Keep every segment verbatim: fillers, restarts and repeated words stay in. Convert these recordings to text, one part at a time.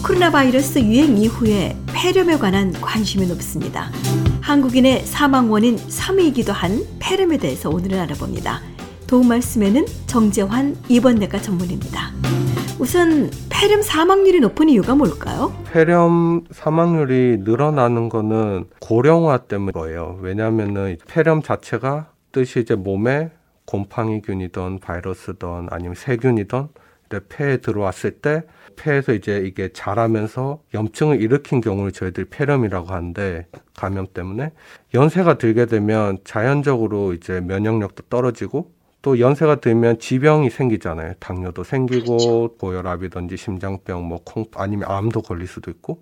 코로나 바이러스 유행 이후에 폐렴에 관한 관심이 높습니다. 한국인의 사망 원인 삼 위이기도 한 폐렴에 대해서 오늘은 알아봅니다. 도움 말씀에는 정재환 입원내과 전문의입니다. 우선 폐렴 사망률이 높은 이유가 뭘까요? 폐렴 사망률이 늘어나는 거는 고령화 때문이에요. 왜냐하면은 폐렴 자체가 뜻이 이제 몸에 곰팡이균이든 바이러스든 아니면 세균이든 폐에 들어왔을 때 폐에서 이제 이게 자라면서 염증을 일으킨 경우를 저희들이 폐렴이라고 하는데, 감염 때문에 연세가 들게 되면 자연적으로 이제 면역력도 떨어지고 또 연세가 들면 지병이 생기잖아요. 당뇨도 생기고 그렇죠. 고혈압이든지 심장병, 뭐 콩, 아니면 암도 걸릴 수도 있고,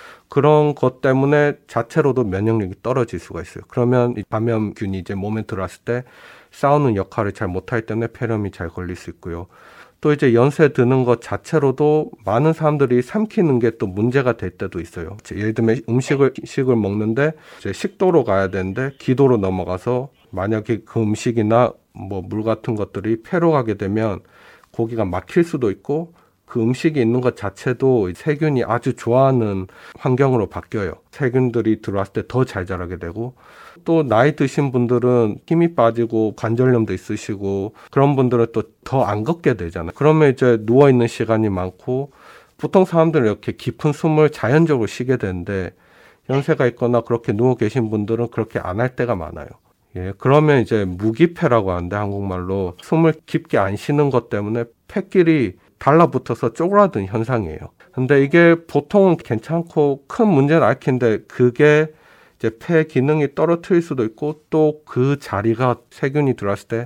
그런 것 때문에 자체로도 면역력이 떨어질 수가 있어요. 그러면 이 감염균이 이제 몸에 들어왔을 때 싸우는 역할을 잘 못하기 때문에 폐렴이 잘 걸릴 수 있고요. 또 이제 연세 드는 것 자체로도 많은 사람들이 삼키는 게 또 문제가 될 때도 있어요. 예를 들면 음식을 식을 먹는데 이제 식도로 가야 되는데 기도로 넘어가서 만약에 그 음식이나 뭐 물 같은 것들이 폐로 가게 되면 고기가 막힐 수도 있고, 그 음식이 있는 것 자체도 세균이 아주 좋아하는 환경으로 바뀌어요. 세균들이 들어왔을 때 더 잘 자라게 되고, 또 나이 드신 분들은 힘이 빠지고 관절염도 있으시고 그런 분들은 또 더 안 걷게 되잖아요. 그러면 이제 누워있는 시간이 많고, 보통 사람들은 이렇게 깊은 숨을 자연적으로 쉬게 되는데 연세가 있거나 그렇게 누워 계신 분들은 그렇게 안 할 때가 많아요. 예, 그러면 이제 무기폐라고 하는데, 한국말로 숨을 깊게 안 쉬는 것 때문에 폐끼리 달라붙어서 쪼그라든 현상이에요. 근데 이게 보통은 괜찮고 큰 문제는 아닌데, 그게 이제 폐 기능이 떨어뜨릴 수도 있고, 또 그 자리가 세균이 들어왔을 때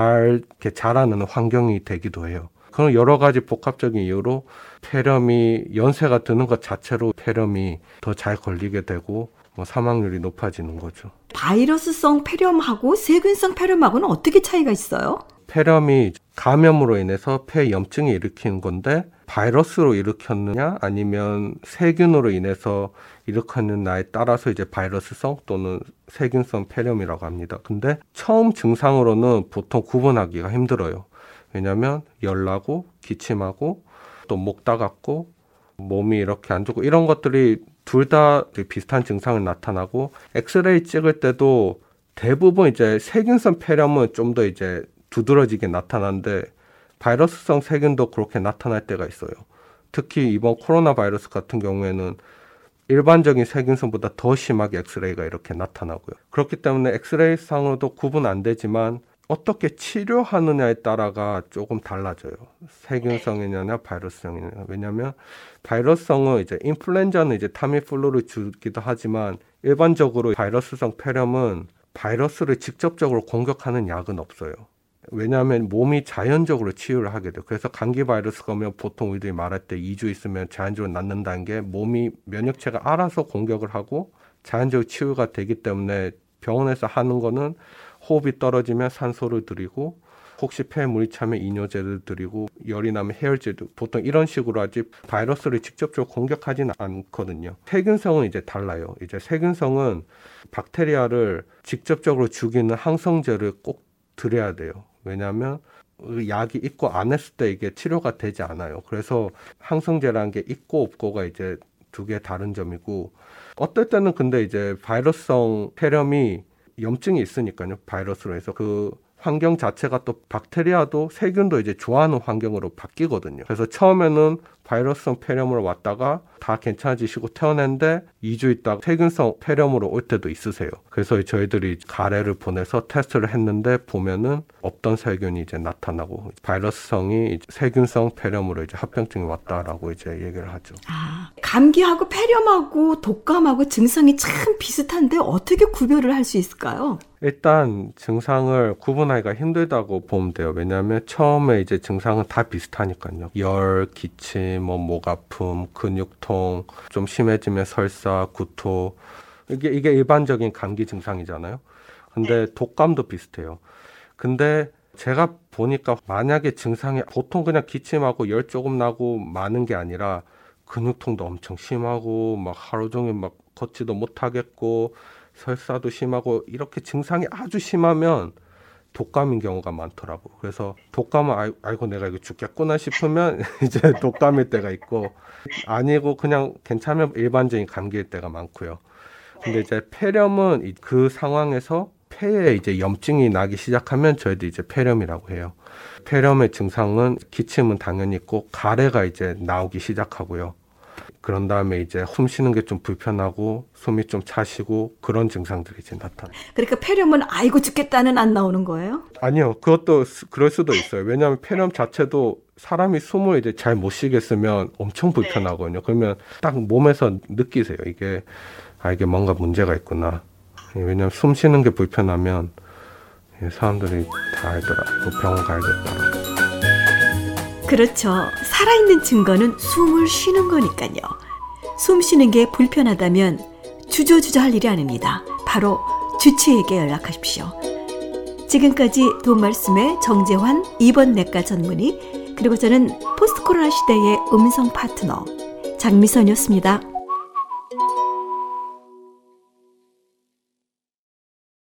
잘 이렇게 자라는 환경이 되기도 해요. 그런 여러 가지 복합적인 이유로 폐렴이, 연세가 드는 것 자체로 폐렴이 더 잘 걸리게 되고 뭐 사망률이 높아지는 거죠. 바이러스성 폐렴하고 세균성 폐렴하고는 어떻게 차이가 있어요? 폐렴이 감염으로 인해서 폐 염증이 일으키는 건데, 바이러스로 일으켰느냐 아니면 세균으로 인해서 일으켰느냐에 따라서 이제 바이러스성 또는 세균성 폐렴이라고 합니다. 근데 처음 증상으로는 보통 구분하기가 힘들어요. 왜냐하면 열나고 기침하고 또 목 따갑고 몸이 이렇게 안 좋고 이런 것들이 둘 다 비슷한 증상을 나타나고, 엑스레이 찍을 때도 대부분 이제 세균성 폐렴은 좀 더 이제 두드러지게 나타나는데 바이러스성 세균도 그렇게 나타날 때가 있어요. 특히 이번 코로나 바이러스 같은 경우에는 일반적인 세균성보다 더 심하게 엑스레이가 이렇게 나타나고요. 그렇기 때문에 엑스레이상으로도 구분 안 되지만 어떻게 치료하느냐에 따라가 조금 달라져요. 세균성이냐 바이러스성이냐. 왜냐하면 바이러스성은 이제 인플루엔자는 이제 타미플루를 주기도 하지만, 일반적으로 바이러스성 폐렴은 바이러스를 직접적으로 공격하는 약은 없어요. 왜냐하면 몸이 자연적으로 치유를 하게 돼요. 그래서 감기 바이러스가 오면 보통 우리들이 말할 때 이 주 있으면 자연적으로 낫는다는 게, 몸이 면역체가 알아서 공격을 하고 자연적으로 치유가 되기 때문에 병원에서 하는 거는 호흡이 떨어지면 산소를 드리고, 혹시 폐에 물이 차면 이뇨제를 드리고, 열이 나면 해열제도 보통 이런 식으로 하지 바이러스를 직접적으로 공격하지는 않거든요. 세균성은 이제 달라요. 이제 세균성은 박테리아를 직접적으로 죽이는 항생제를 꼭 드려야 돼요. 왜냐하면 약이 있고 안 했을 때 이게 치료가 되지 않아요. 그래서 항생제라는 게 있고 없고가 이제 두 개 다른 점이고, 어떨 때는 근데 이제 바이러스성 폐렴이 염증이 있으니까요. 바이러스로 해서 그 환경 자체가 또 박테리아도 세균도 이제 좋아하는 환경으로 바뀌거든요. 그래서 처음에는 바이러스성 폐렴으로 왔다가 다 괜찮아지시고 퇴원했는데 이 주 있다가 세균성 폐렴으로 올 때도 있으세요. 그래서 저희들이 가래를 보내서 테스트를 했는데 보면은 없던 세균이 이제 나타나고, 바이러스성이 세균성 폐렴으로 이제 합병증이 왔다라고 이제 얘기를 하죠. 아, 감기하고 폐렴하고 독감하고 증상이 참 비슷한데 어떻게 구별을 할 수 있을까요? 일단 증상을 구분하기가 힘들다고 보면 돼요. 왜냐하면 처음에 이제 증상은 다 비슷하니까요. 열, 기침, 뭐 목 아픔, 근육통, 좀 심해지면 설사, 구토, 이게 이게 일반적인 감기 증상이잖아요. 근데 독감도 비슷해요. 근데 제가 보니까 만약에 증상이 보통 그냥 기침하고 열 조금 나고 많은 게 아니라 근육통도 엄청 심하고 막 하루 종일 막 걷지도 못하겠고 설사도 심하고 이렇게 증상이 아주 심하면 독감인 경우가 많더라고. 그래서 독감은 아이, 아이고 내가 이거 죽겠구나 싶으면 이제 독감일 때가 있고 아니고 그냥 괜찮으면 일반적인 감기일 때가 많고요. 근데 이제 폐렴은 그 상황에서 폐에 이제 염증이 나기 시작하면 저희도 이제 폐렴이라고 해요. 폐렴의 증상은 기침은 당연히 있고 가래가 이제 나오기 시작하고요. 그런 다음에 이제 숨 쉬는 게 좀 불편하고 숨이 좀 차시고 그런 증상들이 이제 나타나요. 그러니까 폐렴은 아이고 죽겠다는 안 나오는 거예요? 아니요. 그것도 그럴 수도 있어요. 왜냐하면 폐렴 자체도 사람이 숨을 이제 잘 못 쉬겠으면 엄청 불편하거든요. 그러면 딱 몸에서 느끼세요. 이게 아 이게 뭔가 문제가 있구나. 왜냐하면 숨 쉬는 게 불편하면 사람들이 다 알더라. 이거 병원 가야겠다. 그렇죠. 살아있는 증거는 숨을 쉬는 거니까요. 숨 쉬는 게 불편하다면 주저주저 할 일이 아닙니다. 바로 주치의에게 연락하십시오. 지금까지 돈 말씀의 정재환 입원 내과 전문의, 그리고 저는 포스트 코로나 시대의 음성 파트너 장미선이었습니다.